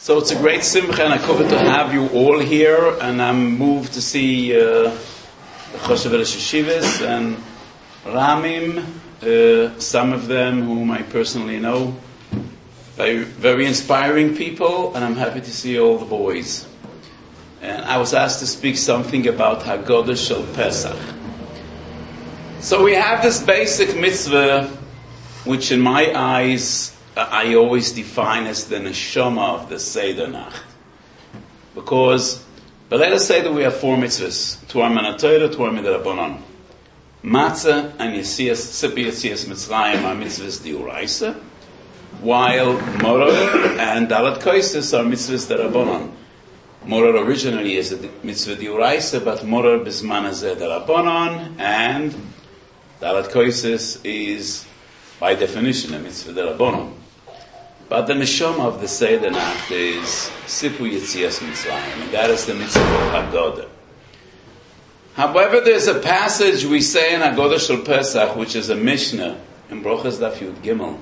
So it's a great simcha and a kavod to have you all here, and I'm moved to see the Choshev Shivas and Ramim, some of them whom I personally know, very inspiring people, and I'm happy to see all the boys. And I was asked to speak something about Haggadah Shel Pesach. So we have this basic mitzvah, which in my eyes I always define as the neshama of the Seder Nacht. Because, but let us say that we have four mitzvahs. Torah min Torah, Torah midrabanan. Matzah and Tzipi Yetzias Mitzrayim are mitzvahs d'oraisa, while Moror and Dalat Koises are mitzvahs d'Rabbanan. Moror originally is a mitzvah d'oraisa, but Moror b'zman hazeh d'Rabbanan, and Dalat Koises is by definition a mitzvah d'Rabbanan. But the neshama of the Seder Nacht is Sipu Yetzias Mitzrayim, and that is the mitzvah of Haggadah. However, there's a passage we say in Haggadah Shel Pesach, which is a Mishnah in Brochas Daf Yud Gimel.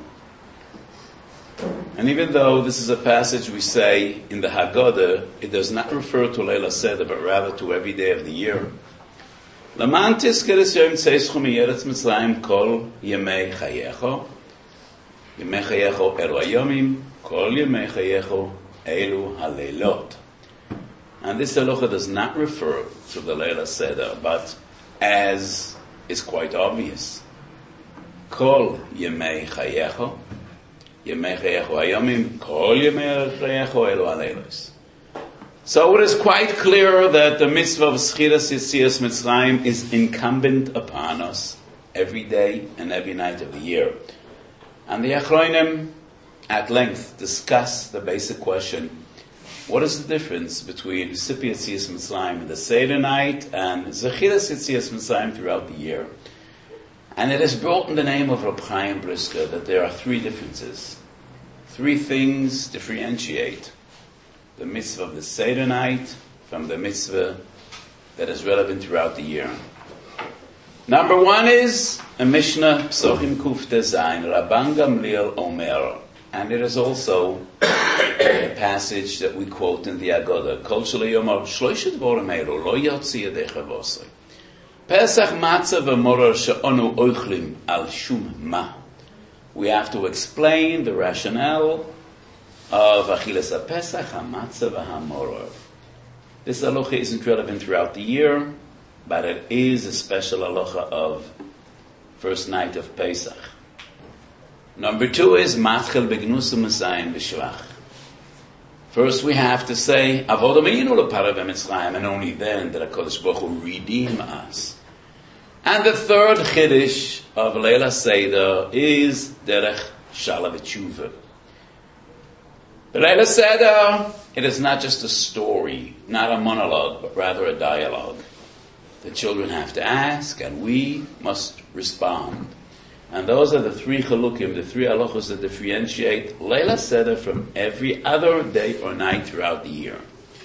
And even though this is a passage we say in the Haggadah, it does not refer to Leila Seder, but rather to every day of the year. L'man tizker es yom tzeischu mi'eretz Mitzrayim kol yemei chayecho. Yemei chayecho elu hayomim, kol yemei chayecho elu haleilot. And this halacha does not refer to the Leila Seder, but as is quite obvious, kol yemei chayecho, yemei chayecho hayomim, kol yemei chayecho elu haleilos. So it is quite clear that the mitzvah of Schiras Yetzias Mitzrayim is incumbent upon us every day and every night of the year. And the Achronim at length discuss the basic question, what is the difference between Tzipi Yetzias Mitzrayim in the Seder night and Zechiras Yetzias Mitzrayim throughout the year? And it is brought in the name of Reb Chaim Brisker that there are three differences. Three things differentiate the mitzvah of the Seder night from the mitzvah that is relevant throughout the year. Number one is a Mishnah, Psochim Kuf Tezayin, Rabban Gamliel Omer. And it is also a passage that we quote in the Haggadah. Kol Shalei Yomar, Shloishet Dvorim Eilu, Lo Yotzi Yedecha Vosei. Pesach Matzah V'Moror She'onu Oichlim Al Shum Ma. We have to explain the rationale of Achilas HaPesach, HaMatzah, v'HaMoror. This halacha isn't relevant throughout the year, but it is a special halacha of first night of Pesach. Number two is Matchel Begnusa Masayim B'Shvach. First we have to say, Avodah Me'inu L'Parav Mitzrayim, and only then did HaKadosh Baruch Hu redeem us. And the third Chiddush of Leila Seder is Derech Shalom Tshuva. The Leila Seder, it is not just a story, not a monologue, but rather a dialogue. The children have to ask, and we must respond. And those are the three chalukim, the three halachos that differentiate Leila Seder from every other day or night throughout the year.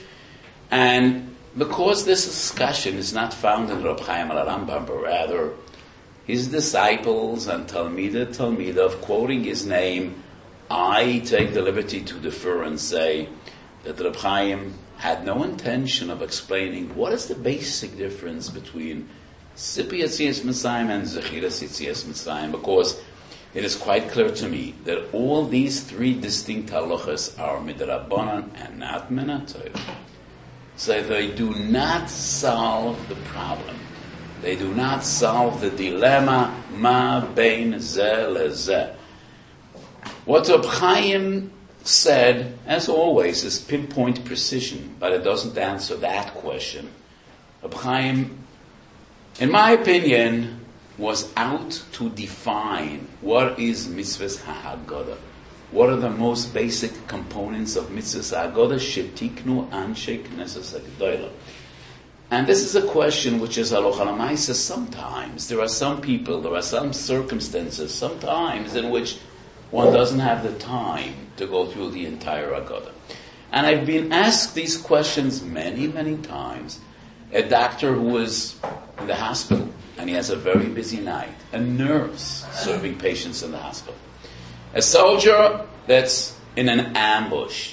And because this discussion is not found in Reb Chaim al-Rambam, but rather his disciples and Talmidei of quoting his name, I take the liberty to defer and say that Reb Chaim had no intention of explaining what is the basic difference between Tzipi Yetzias Mitzrayim and Zechiras Yetzias Mitzrayim, because it is quite clear to me that all these three distinct halachas are midrabanan and not min Torah. So they do not solve the problem. They do not solve the dilemma, ma bein zeh lezeh. What Reb Chaim said, as always, is pinpoint precision, but it doesn't answer that question. Reb Chaim, in my opinion, was out to define what is mitzvahs ha'Haggadah. What are the most basic components of mitzvahs ha'Haggadah? Shetiknu anshe knesses ha'gedolah. And this is a question which is halacha l'maisa. Sometimes there are some people, there are some circumstances, sometimes in which one doesn't have the time to go through the entire Haggadah. And I've been asked these questions many, many times. A doctor who is in the hospital, and he has a very busy night. A nurse serving patients in the hospital. A soldier that's in an ambush,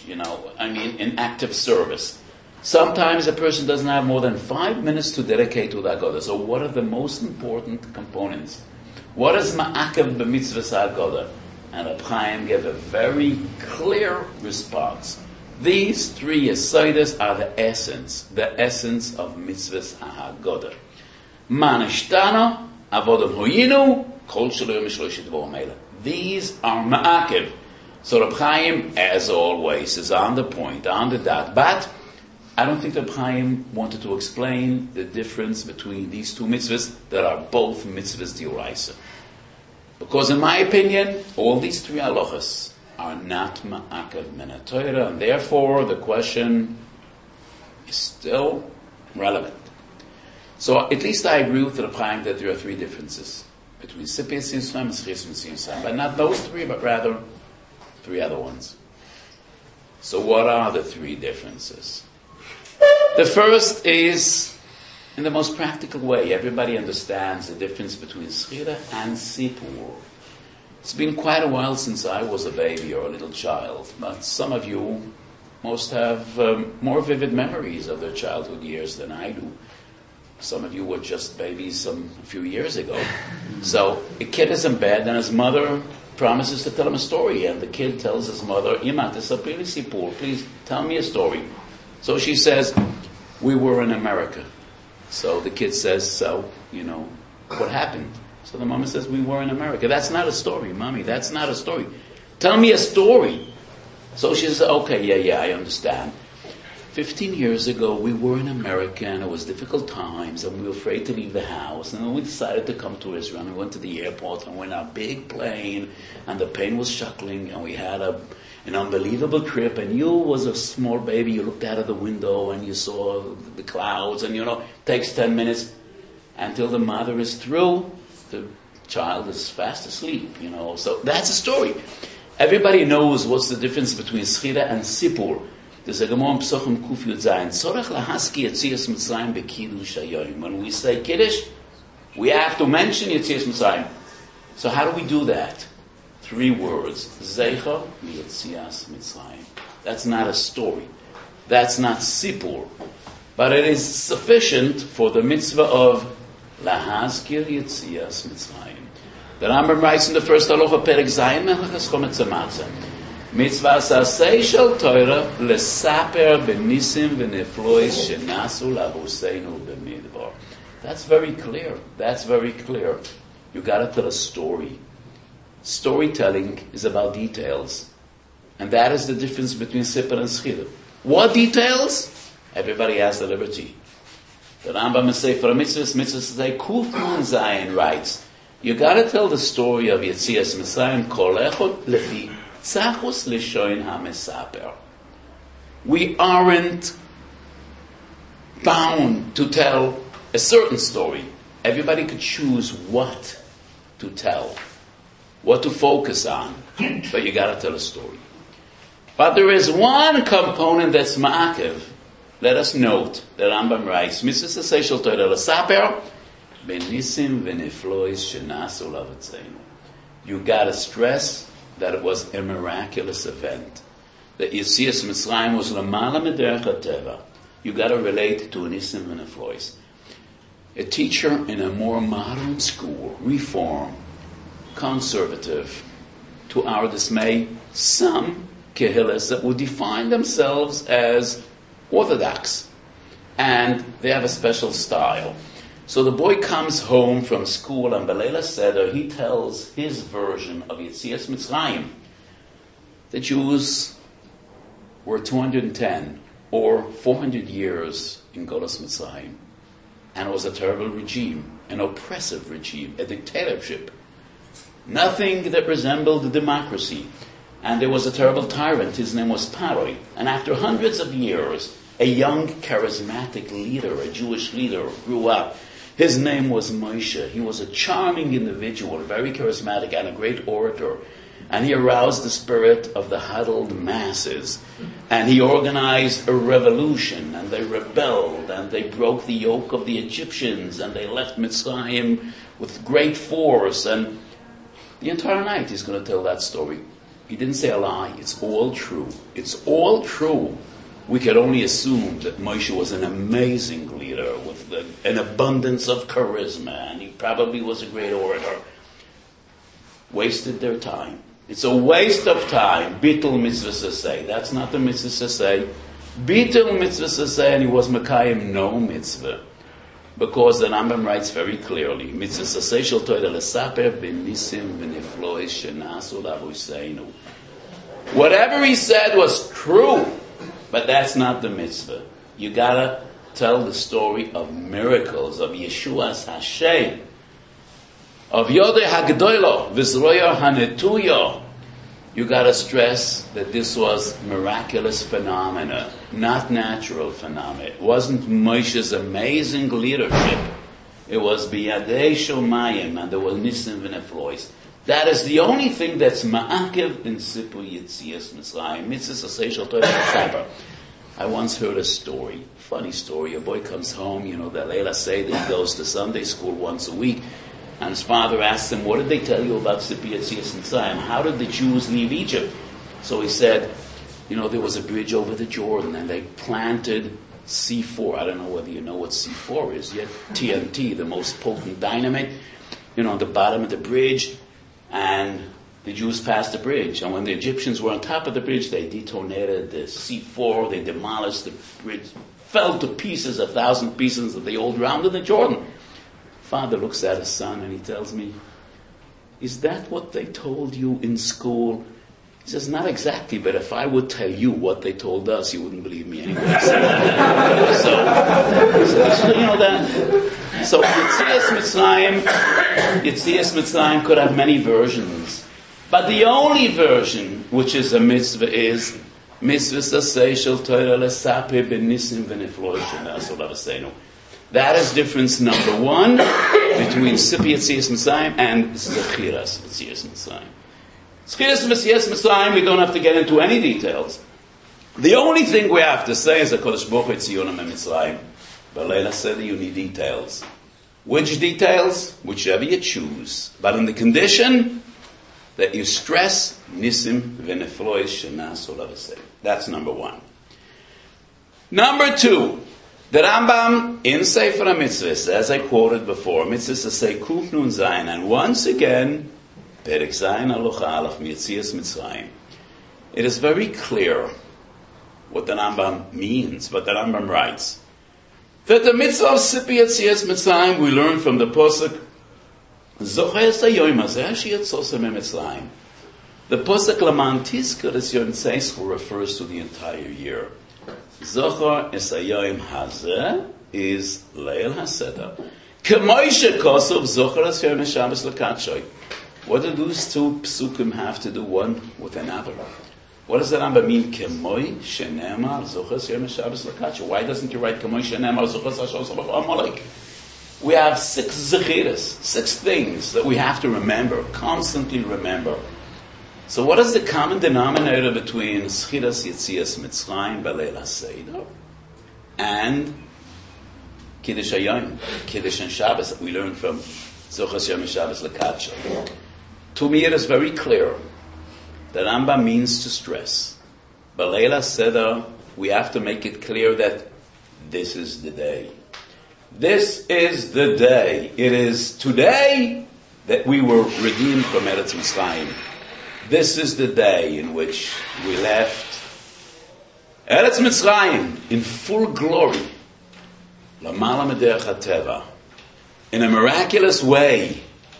in active service. Sometimes a person doesn't have more than 5 minutes to dedicate to the Haggadah. So what are the most important components? What is ma'akev b'mitzvahs Haggadah? And Reb Chaim gave a very clear response. These three asaidas are the essence of mitzvahs Haggadah. Manishtana, avodam hoyinu, kol shelo mishloshit v'omela. These are ma'akev. So Reb Chaim, as always, is on the point, on the dot. But I don't think Reb Chaim wanted to explain the difference between these two mitzvahs that are both mitzvahs d'oraisa. Because in my opinion, all these three halachas are not ma'akev min haTorah, and therefore the question is still relevant. So at least I agree with Reb Chaim that there are three differences between Sipis Yisrael and Schis Yisrael, but not those three, but rather three other ones. So what are the three differences? The first is, in the most practical way, everybody understands the difference between Schira and Sipur. It's been quite a while since I was a baby or a little child, but some of you most have more vivid memories of their childhood years than I do. Some of you were just babies a few years ago. So a kid is in bed and his mother promises to tell him a story, and the kid tells his mother, Ima, tesapri li sipur, please tell me a story. So she says, we were in America. So the kid says, what happened? So the mama says, we were in America. That's not a story, Mommy. That's not a story. Tell me a story. So she says, okay, yeah, I understand. 15 years ago, we were in America, and it was difficult times, and we were afraid to leave the house. And then we decided to come to Israel, and we went to the airport, and we went on a big plane, and the plane was shuttling, and we had an unbelievable trip, and you was a small baby, you looked out of the window, and you saw the clouds, and it takes 10 minutes until the mother is through, the child is fast asleep, So that's a story. Everybody knows what's the difference between Schira and Sipur. There's a Gemara in Pesachim Kuf Yud Zayin. Tzorach lahaski Yetzias Mitzrayim beKiddush haYom. When we say Kiddush, we have to mention Yetzias Mitzrayim. So how do we do that? 3 words. Zeicha Yetzias Mitzrayim. That's not a story. That's not Sipur. But it is sufficient for the mitzvah of Lahazkir Yetzias Mitzrayim. The Rambam writes in the first halacha, Perek Zayin Melachas Chometz HaMatzah. Mitzvah sasei shel Torah lesaper benisim v'neflois shenasu lahuseinu b'midbar. That's very clear. You got to tell a story. Storytelling is about details, and that is the difference between Sipur and Schira. What details? Everybody has the liberty. The Rambam in Sefer Mitzvahs Kuf Nun Zayin writes, you got to tell the story of Yetzias Mitzrayim kol echad lefi. We aren't bound to tell a certain story. Everybody could choose what to tell, what to focus on, but you got to tell a story. But there is one component that's ma'akev. Let us note that Rambam writes, Mitzvah Sasei Torah L'Saper Benisim V'Neflois Shenasu Lavatzeinu. You got to stress that it was a miraculous event. That Yetzias Mitzrayim was Lamala Mederech HaTeva. You got to relate to Nisim V'Neflois. A teacher in a more modern school, reform, conservative, to our dismay, some Kehillas that would define themselves as orthodox. And they have a special style. So the boy comes home from school, and Belela Seder, he tells his version of Yetzias Mitzrayim. The Jews were 210 or 400 years in Golos Mitzrayim. And it was a terrible regime, an oppressive regime, a dictatorship. Nothing that resembled democracy. And there was a terrible tyrant, his name was Paroi. And after hundreds of years, a young charismatic leader, a Jewish leader, grew up. His name was Moshe. He was a charming individual, very charismatic, and a great orator. And he aroused the spirit of the huddled masses. And he organized a revolution, and they rebelled, and they broke the yoke of the Egyptians, and they left Mitzrayim with great force. And the entire night he's going to tell that story. He didn't say a lie. It's all true. It's all true. We could only assume that Moshe was an amazing leader with an abundance of charisma, and he probably was a great orator. Wasted their time. It's a waste of time. Bitul mitzvah saseh. That's not the mitzvah saseh. Bitul mitzvah saseh, and he was Mekayim no mitzvah. Because the Rambam writes very clearly, mitzvah saseh shel Torah lesaper b'nisim v'niflois shenasu lavuseinu. Whatever he said was true, but that's not the mitzvah. You gotta tell the story of miracles, of Yeshua's Hashem, of Yodeh HaGedolah, V'zroya HaNetuya. You gotta stress that this was miraculous phenomena, not natural phenomena. It wasn't Moshe's amazing leadership. It was B'yadei Shomayim, and there was Nisim V'neflois. That is the only thing that's ma'akev in Sipu Yitzias Mitzrayim. Mitzvah Saseh Shel Torah Lesaper. I once heard a story, funny story. A boy comes home, the Leila say that he goes to Sunday school once a week, and his father asks him, what did they tell you about Sipu Yitzias Mitzrayim? How did the Jews leave Egypt? So he said, there was a bridge over the Jordan, and they planted C4. I don't know whether you know what C4 is yet. TNT, the most potent dynamite, on the bottom of the bridge. And the Jews passed the bridge. And when the Egyptians were on top of the bridge, they detonated the C4, they demolished the bridge, fell to pieces, 1,000 pieces of the old round in the Jordan. Father looks at his son and he tells me, is that what they told you in school? He says, not exactly, but if I would tell you what they told us, you wouldn't believe me anyway. So Yitzias Mitzrayim could have many versions. But the only version, which is a mitzvah, is mitzvah saseh shel Torah lesaper b'nisim v'neflois shenasu lavuseinu. That is difference number one between Sipu Yitzias Mitzrayim and Zechiras Yitzias Mitzrayim. Zechiras Yitzias Mitzrayim, we don't have to get into any details. The only thing we have to say is that Kodesh Baruch Hu Tzionam Mitzrayim. But Leila said you need details. Which details? Whichever you choose. But in the condition that you stress Nisim v'neflois shenasu lavuseinu. That's number one. Number two, the Rambam in Sefer HaMitzvahs, as I quoted before, Mitzvahs say Kuf Nun Zayin, and once again, Perek Zayin Aloch Aleph Yitzias Mitzrayim. It is very clear what the Rambam means, what the Rambam writes. That the mitzvah of Sipu Yitzias Mitzrayim we learn from the Pasuk Zocher es hayoyim hazeh sheyitzosem miMitzrayim. The Pasuk Laman Tizkor es Yom Tzeischur refers to the entire year. Zocher es hayoyim hazeh is Leil HaSeder. K'moishe kosov Zocher es Yom HaShabbos L'Kadshoy. What do those two psukim have to do one with another? What does the Rambam mean? K'moy shenemar zoches yom Shabbos l'kadshoy. Why doesn't he write k'moy shenemar zoches Hashem Amalek? We have 6 zechiras, 6 things that we have to remember, constantly remember. So what is the common denominator between Zechiras Yitzias Mitzrayim B'Leil HaSeder and Kiddush Hayom, Kiddush and Shabbos that we learn from zoches yom Shabbos l'kadshoy? To me it is very clear. The Rambam means to stress. B'Leil HaSeder, we have to make it clear that this is the day. This is the day. It is today that we were redeemed from Eretz Mitzrayim. This is the day in which we left Eretz Mitzrayim in full glory. Lamala Mederech HaTeva. In a miraculous way,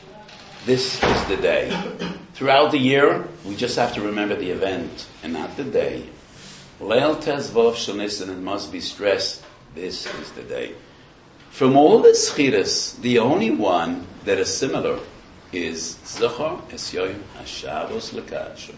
this is the day. Throughout the year, we just have to remember the event and not the day. Leil Tezvov Shonisin, it must be stressed, this is the day. From all the Zechiras, the only one that is similar is Zocher es Yom HaShabbos L'Kadshoy.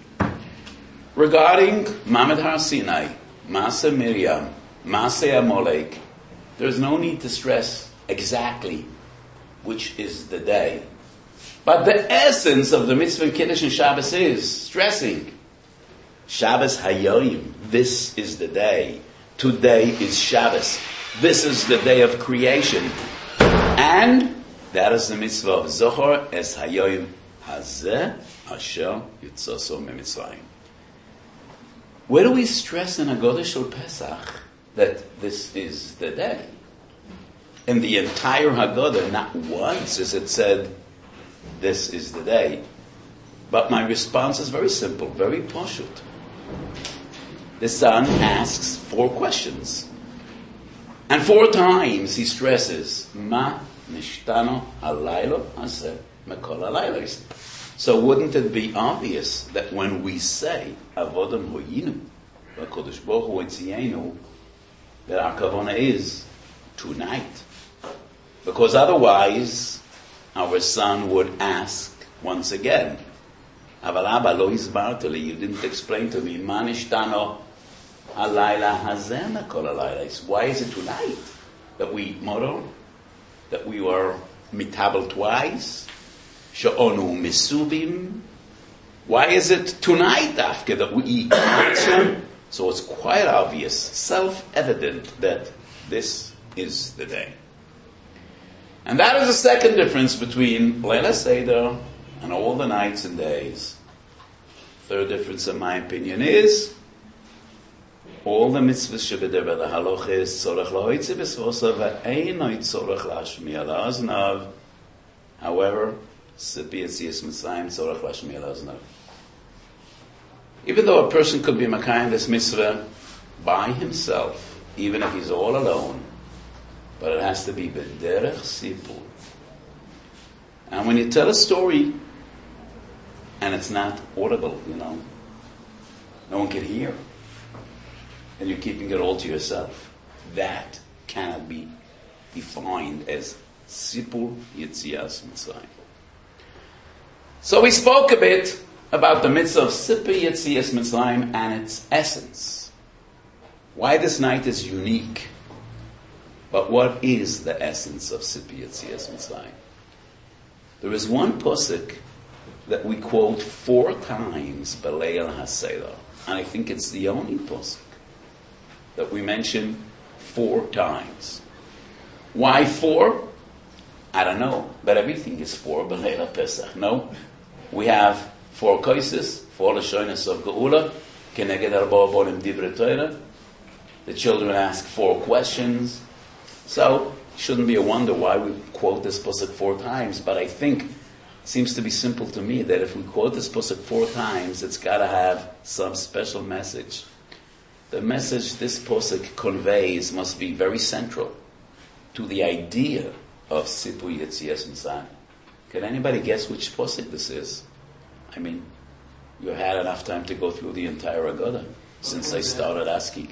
Regarding Mamad Har Sinai, Maaseh Miriam, Maaseh Amalek, there's no need to stress exactly which is the day. But the essence of the mitzvah Kiddush and Shabbos is stressing. Shabbos Hayoyim. This is the day. Today is Shabbos. This is the day of creation. And that is the mitzvah of Zohar es Hayoyim Hazeh Asher Yitzoso Mimitzrayim. Where do we stress in Haggadah Shel Pesach that this is the day? In the entire Haggadah, not once is it said, this is the day. But my response is very simple, very pashut. The son asks 4 questions. And 4 times he stresses, Ma nishtano halaylo hazeh mekol halaylos. So wouldn't it be obvious that when we say, Avodam hoyinu, v'kodesh Baruch Hu etzienu, that our kavanah is tonight? Because otherwise, our son would ask once again, Aval Abba lo hisbarteli, you didn't explain to me, Ma nishtano halayla hazeh mekol halaylos. Why is it tonight that we model, that we were mitabel twice? Sha'onu misubim. Why is it tonight after that we eat? So it's quite obvious, self-evident that this is the day. And that is the second difference between Leila Seder and all the nights and days. Third difference, in my opinion, is all the mitzvahs shebedeva the halacha is tzorach lahoitzi b'svosa v'einoi tzorach lashmiya la'aznav. However, even though a person could be makayim this mitzvah by himself, even if he's all alone, but it has to be b'derech sipur. And when you tell a story, and it's not audible, no one can hear, and you're keeping it all to yourself, that cannot be defined as sipur yitzias mitzrayim. So we spoke a bit about the mitzvah of Sipur Yetzias Mitzrayim and its essence. Why this night is unique. But what is the essence of Sipur Yetzias Mitzrayim? There is one pasuk that we quote 4 times B'Leil HaSeder. And I think it's the only pasuk that we mention 4 times. Why 4? I don't know, but everything is 4 B'Leil HaPesach, no? We have 4 koises, 4 lashonos of Geula, keneged arba bonim divrei Torah. The children ask 4 questions. So, it shouldn't be a wonder why we quote this pasuk 4 times, but I think it seems to be simple to me that if we quote this pasuk 4 times, it's got to have some special message. The message this pasuk conveys must be very central to the idea of Sipur Yetzias Mitzrayim. Can anybody guess which pasuk this is? I mean, you had enough time to go through the entire Haggadah since I started asking.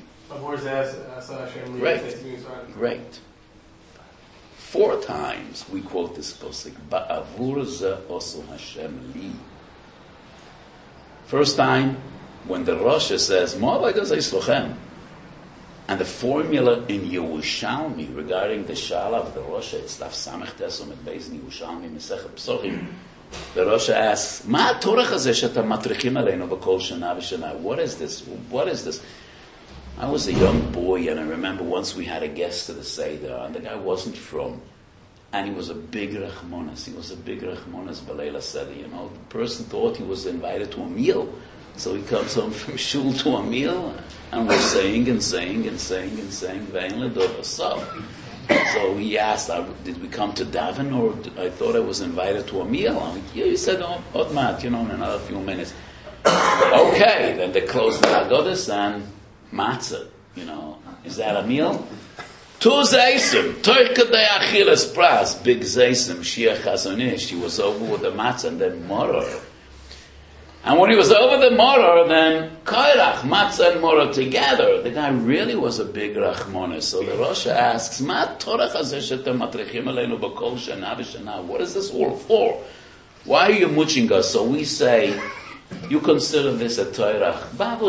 Great. 4 times we quote this pasuk. Ba'avur ze osu Hashem li. First time when the Rosh says, "Ma avodas yislochem," and the formula in Yerushalmi regarding the Shala of the Rosh, it's Daf Samech Tesom et Beis in Yerushalmi Mesechet Psochim. The Rosh asks, "Ma Torah hazeh she'atam matrichim aleinu b'kol shana v'shana." What is this? What is this? I was a young boy, and I remember once we had a guest to the Seder, and the guy wasn't from, and he was a big Rachmanas. He was a big Rachmanas B'Leil Seder. The person thought he was invited to a meal. So he comes home from shul to a meal, and we're saying and saying and saying and saying, so he asked, did we come to daven, or I thought I was invited to a meal? I'm like, yeah, he said, Otmat, in another few minutes. Okay, then they closed the Haggadah and matzah, is that a meal? 2 zeisim, toike de achilas pras, big zeisim, Shia Chazonish, he was over with the matzah and then moror. And when he was over the moror, then Kairach, Matzah and moror together. The guy really was a big Rachmanis. So the Rosh asks, Ma Torah hazeh she'atem matrichim aleinu b'kol shana v'shana. What is this all for? Why are you muching us? So we say, you consider this a Torah.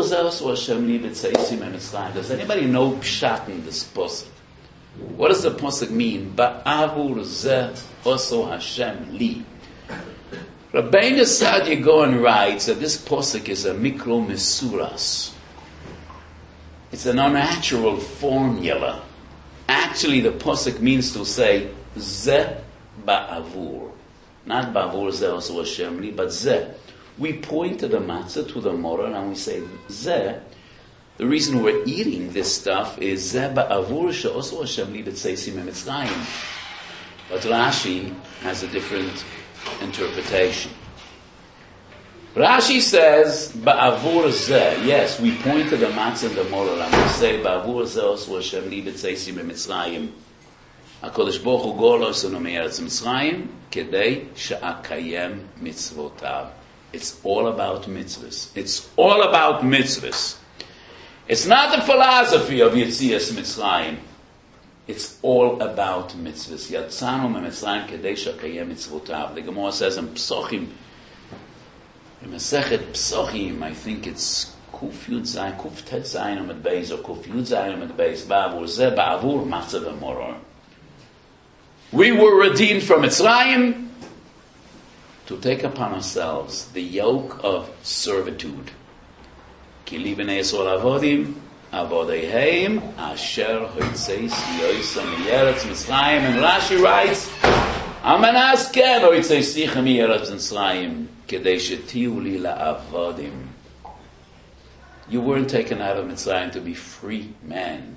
Does anybody know Pshat in this pasuk? What does the pasuk mean? Ba'avur zeh oso Hashem li. Rabbeinu Saadia Gaon writes that this pasuk is a mikro mesuras. It's an unnatural formula. Actually, the pasuk means to say ze ba'avur, not ba'avur ze osu Hashem li, but ze. We point to the matzah, to the moror, and we say, Zeh, the reason we're eating this stuff is Zeh ba'avur she'osu Hashem li b'tzeisim eMitzrayim. But Rashi has a different interpretation. Rashi says, ba'avur zeh, yes, we point to the matzah and the moror, and we say, ba'avur zeh osu Hashem li b'tzeisim eMitzrayim. HaKadosh Baruch Hu golo osenu me'eretz Mitzrayim, kedei she'akayem mitzvotav. It's all about mitzvahs. It's all about mitzvahs. It's not the philosophy of Yetzias Mitzrayim. It's all about mitzvahs. Yatzanu me'Mitzrayim kedei she'akayem mitzvotav. The Gemara says in Psochim, in Masechet Psochim, I think it's Kuf Yud Zayin, Kuf Tet Zayin Amid Beis, or Kuf Yud Zayin Amid Beis, Ba'avur Zeh, Ba'avur Matzah V'Moror. We were redeemed from Mitzrayim to take upon ourselves the yoke of servitude. Ki li b'nei Yisrael avodim, avodeiheim, asher hoitzeis yoysa mi'eretz Mitzrayim. And Rashi writes, Amanas ken hoitzeisicha mi'eretz Mitzrayim, kedei shetiu li la'avodim. You weren't taken out of Mitzrayim to be free men.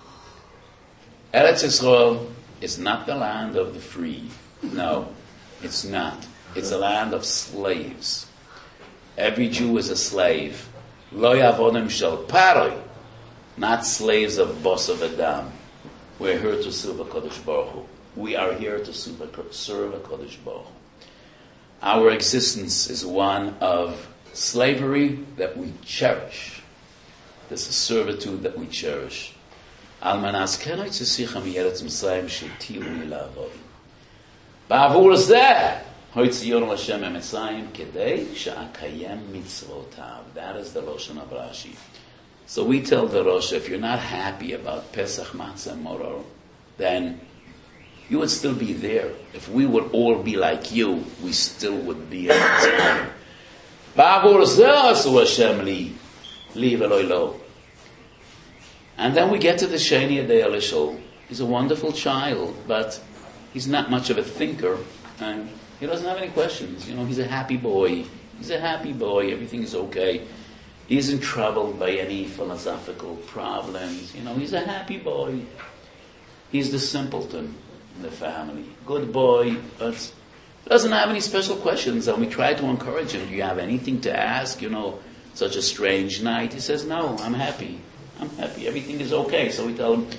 Eretz Yisrael is not the land of the free. No, it's not. It's a land of slaves. Every Jew is a slave. Lo yavodim shel paroi, not slaves of Bos of Adam. We're here to serve HaKadosh Baruch Hu. We are here to serve HaKadosh Baruch Hu. Our existence is one of slavery that we cherish. This is servitude that we cherish. Almanas kenoi tzisicha mi'eretz Mitzrayim shetiu li la'avodim. Ba'avur zeh hoitzionu Hashem eMitzrayim kedei she'akayem mitzvotav. That is the Lashon of Rashi. So we tell the Rosh, if you're not happy about Pesach Matzah and Moror, then you would still be there. If we would all be like you, we still would be in Mitzrayim. Ba'avur zeh asu Hashem li v'lo lo. And then we get to the Sheni Adei Elishol. He's a wonderful child, but he's not much of a thinker, and he doesn't have any questions. He's a happy boy. He's a happy boy. Everything is okay. He isn't troubled by any philosophical problems. He's a happy boy. He's the simpleton in the family. Good boy, but doesn't have any special questions. And we try to encourage him. Do you have anything to ask? Such a strange night. He says, no, I'm happy. I'm happy. Everything is okay. So we tell him,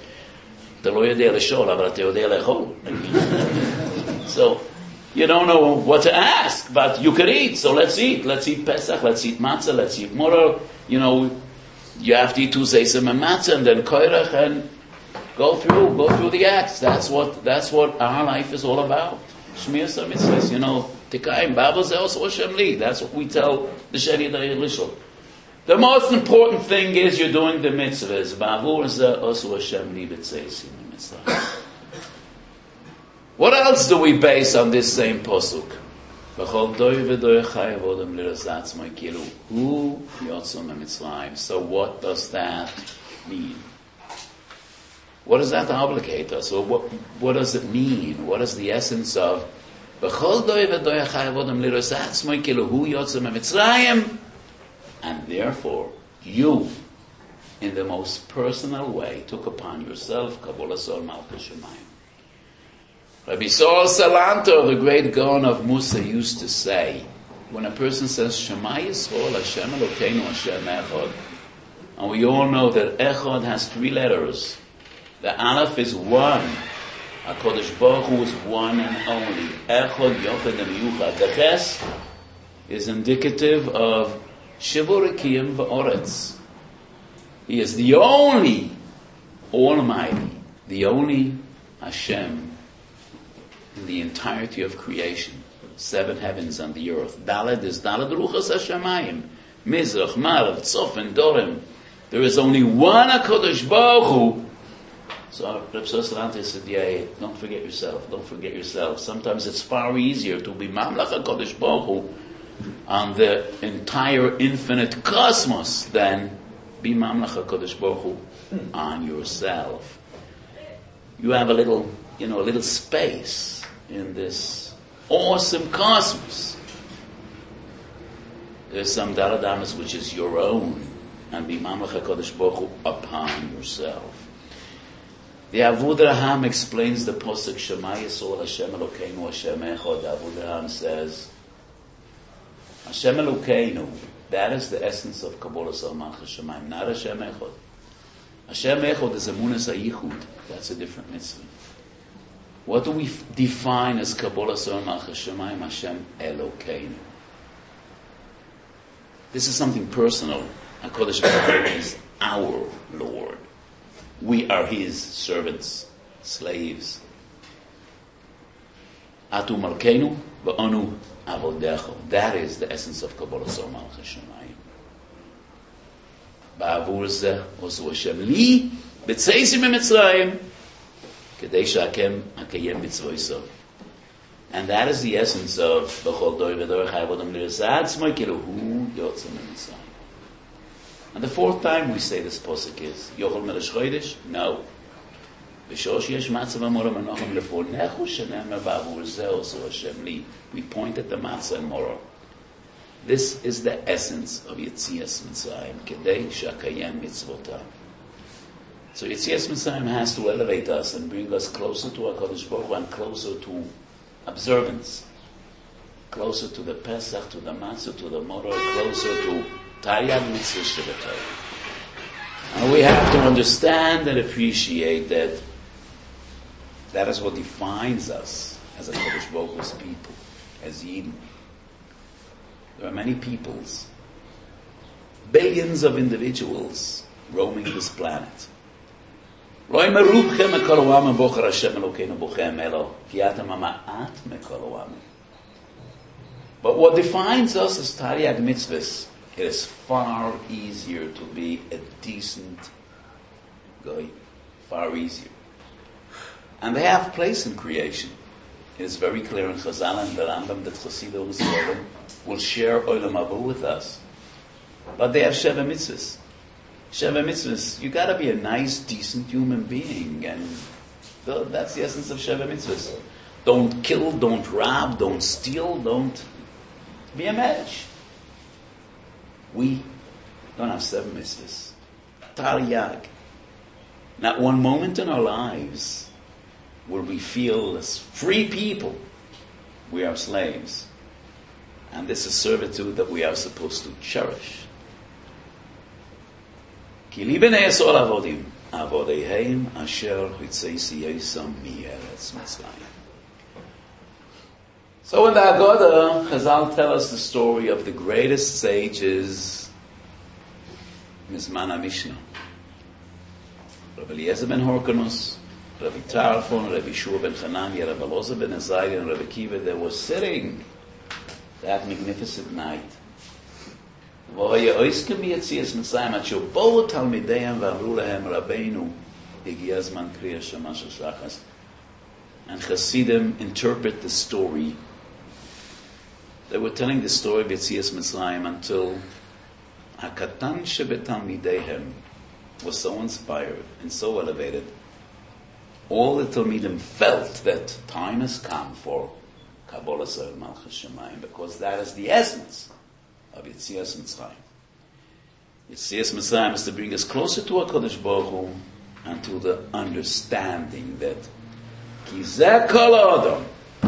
so you don't know what to ask, but you could eat. So let's eat. Let's eat Pesach. Let's eat matzah. Let's eat moror. You have to eat two seisem and matzah, and then koirach, and go through the acts. That's what our life is all about. Shmir mitzvahs. Tikayim Babel Zeh Osu Hashem li. That's what we tell the Sheni Adei Elishol. The most important thing is you're doing the mitzvahs. Ba'avur zeh osu Hashem li b'tzeisim eMitzrayim. What else do we base on this same posuk? B'chol doi v'doi chayav odem lirazatz mo'ikilu hu yotzu meMitzrayim. So what does that mean? What does that obligate us? Or what does it mean? What is the essence of B'chol doi v'doi chayav odem lirazatz mo'ikilu hu yotzu meMitzrayim? And therefore, you, in the most personal way, took upon yourself Kabbalah Sol Malchus Shemayim. Rabbi Saul Salanter, the great Gaon of Musa, used to say, when a person says Shema Yisrael Hashem Elokeinu Hashem Echad, and we all know that Echad has 3 letters. The Aleph is one. HaKadosh Baruch Hu is one and only. Echad, Yochad, and Yuchad. The Ches is indicative of Shivurikim v'oretz. He is the only Almighty, the only Hashem in the entirety of creation. 7 heavens and the earth. Daled is Daled Ruchas HaShamayim. Mizrach, Marav, Tzof, and Dorim. There is only one HaKadosh Baruch Hu. So Reb Sosrante said, yeah, don't forget yourself. Don't forget yourself. Sometimes it's far easier to be Mamlach HaKadosh Baruch Hu on the entire infinite cosmos than be Mamlach HaKadosh Baruch Hu on yourself. You have a little space in this awesome cosmos. There's some daladamas which is your own, and b'mamlech HaKadosh Baruch Hu upon yourself. The Avudraham explains the posuk Shema Yisrael Hashem Elokeinu Hashem Echad. The Avudraham says, Hashem Elokeinu, that is the essence of Kabbalas Ol Malchus Shemayim, not Hashem Echad. Hashem Echad is Emunas HaYichud. That's a different mitzvah. What do we define as Kabbalas Ol Malchus Shemayim? Hashem Elokeinu. This is something personal. HaKadosh Baruch Hu is our Lord. We are His servants, slaves. Atu Malkeinu v'anu avodecho. That is the essence of Kabbalas Ol Malchus Shemayim. Ba'avur zeh osu Hashem li b'tzeisim b'Mitzrayim kedei she'akem akayem mitzvoisav. And that is the essence of B'chol dor v'dor chai v'odam lirzad tzmoi kiluhu yotzim b'Mitzrayim. And the fourth time we say this posuk is Yochel Melesh Chodesh? No. V'shosh yesh matzah v'morah menachem lefonechu shenemer ba'avur zeh osu Hashem li. We point at the matzah and morah. This is the essence of Yetzias Mitzrayim, kedei she'akayem mitzvotav. So Yetzias Mitzrayim has to elevate us and bring us closer to HaKadosh Baruch Hu and closer to observance, closer to the Pesach, to the matzah, to the morah, closer to Taryag Mitzvah Shabbatai. And we have to understand and appreciate that that is what defines us as a Kadosh Baruch Hu's people, as Yidden. There are many peoples, billions of individuals roaming this planet. But what defines us as Taryag Mitzvahs, it is far easier to be a decent guy, far easier. And they have place in creation. It is very clear in Chazal and the Rambam that Chassidus Yisrael will share Olam Haba with us. But they have Sheva Mitzvahs. Sheva Mitzvahs, you gotta be a nice, decent human being, and that's the essence of Sheva Mitzvahs. Don't kill, don't rob, don't steal, don't be a match. We don't have 7 mitzvahs. Taryag. Not one moment in our lives where we feel as free people, we are slaves. And this is servitude that we are supposed to cherish. Ki li b'nei Yisrael avodim, avodeihem asher hitzeisi yisam mi'eretz Mitzrayim. So in the Haggadah, Chazal tell us the story of the greatest sages, Mizman HaMishnah. Rabbi Eliezer ben Horkanus, Rabbi Tarfon, Rabbi Shua ben Chananya, Rabbi Elazar ben Azariah, and Rabbi Kiva, they were sitting that magnificent night. והיה עוסקים ביציאת מצרים עד שבאו תלמידיהם ואמרו להם רבינו הגיע הזמן קריאת שמע של שחס. And Hasidim interpret the story. They were telling the story of Yetzias Mitzrayim until Hakatan shebetalmidehem was so inspired and so elevated. All the Talmidim felt that time has come for Kabbalas Ol Malchus Shemayim, because that is the essence of Yetzias Mitzrayim. Yetzias Mitzrayim is to bring us closer to HaKadosh Baruch Hu and to the understanding that Ki zeh kol ha'adam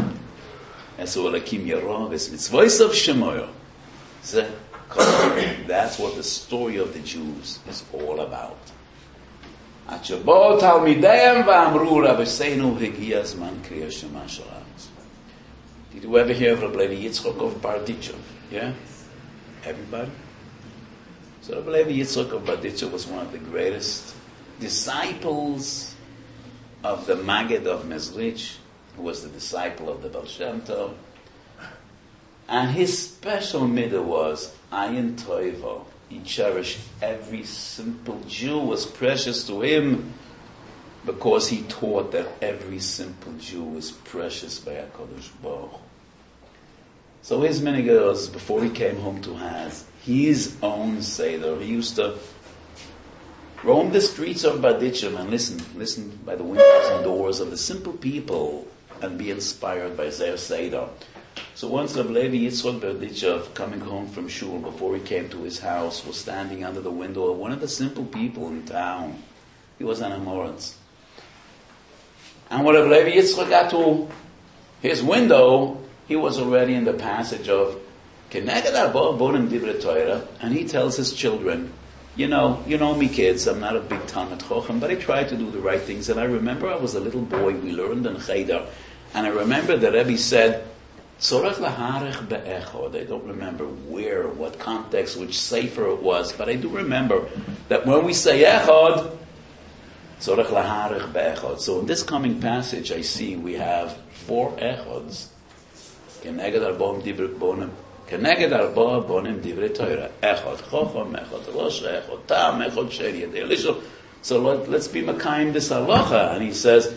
esu elakim yaro v'mitzvosav shemoyo. Zeh kol ha'adam. That's what the story of the Jews is all about. Ad sheba'u talmideim v'amru Rabbeinu hagiya zman kriyas shema shel ha'aretz. Did you ever hear of Rabbi Levi Yitzchok of Bardichev? Yeah? Everybody? So Rabbi Levi Yitzchok of Bardichev was one of the greatest disciples of the Maggid of Mezrich, who was the disciple of the Baal Shem Tov. And his special midah was Ayin Toivo. He cherished every simple Jew, was precious to him, because he taught that every simple Jew was precious by HaKadosh Baruch Hu. So his minhag was, before he came home to Haz, his own Seder, he used to roam the streets of Bardichev and listen by the windows and doors of the simple people and be inspired by their Seder. So once Reb Levi Yitzchok Berdichev, coming home from shul, before he came to his house, was standing under the window of one of the simple people in town. He was an Amoritz. And when Reb Levi Yitzchok got to his window, he was already in the passage of Keneged Arba Bonim Divrei Torah, and he tells his children, you know me kids, I'm not a big Talmid Chochem, but I try to do the right things. And I remember I was a little boy, we learned in Cheder, and I remember the Rebbe said, Tzorech laharech be'echod. I don't remember where, what context, which sefer it was, but I do remember that when we say echod, tzorech laharech be'echod. So in this coming passage, I see we have 4 echods. Keneged arba bonim divrei Torah. Echod chochom, echod rosh, echod tam, echod sheri yedei elishol. So let's be makayim this halacha. And he says,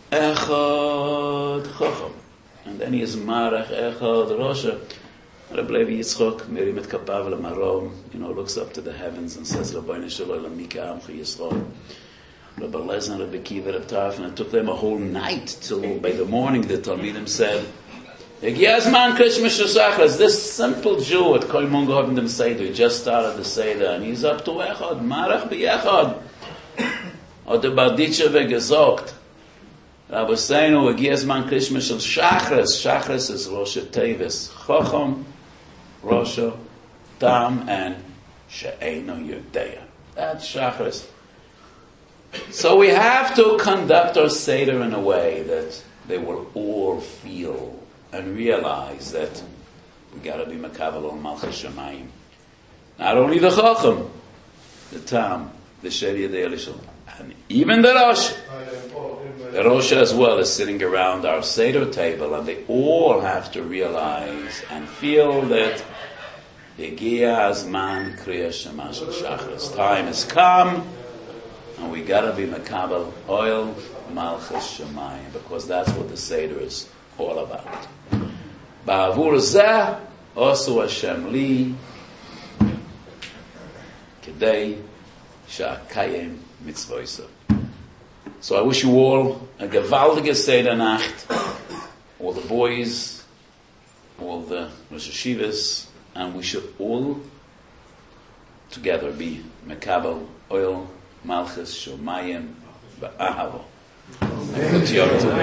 echod chochom. And then he is Marach Echad Rosha. Reb Levi Yitzchok Mirim et Kapav Lamarom, looks up to the heavens and says, Rabbeinu Shalom Mika Amchi Yisrael. Rabbi Lezer, Rabbi Kiva, Rabbi Tarf, and it took them a whole night till by the morning the Talmidim said, Egiazman Krishmish Shachas, this simple Jew at Kol Mungo Havim Dem Seder, he just started the Seder, and he's up to Echad, Marach B'Echad. Or the Barditche vegezogt. Rabbi Seinu, Egiazman Krishma Shel Shachris. Shachris is Rosh Tevis. Chochom, Rosh, Tam, and She'eino Yodea. That's Shachris. So we have to conduct our Seder in a way that they will all feel and realize that we got to be Makavel on Malchus Shemayim. Not only the Chochom, the Tam, the Sheri Yedei Elishon, and even the Rosh. The Rosh as well is sitting around our Seder table, and they all have to realize and feel that Egia Azman Kriya Shema Shel Shachris. Time has come, and we gotta be Makabel Oil Malchus Shemayim, because that's what the Seder is all about. Ba'avur Zeh Osu Hashem Li Kedei Sha'akayim Mitzvoisa. So I wish you all a gewaltige Seder Nacht, all the boys, all the Rosh Hashivas, and we should all together be Mekabel Oil Malchus Shomayim Ba'ahavo.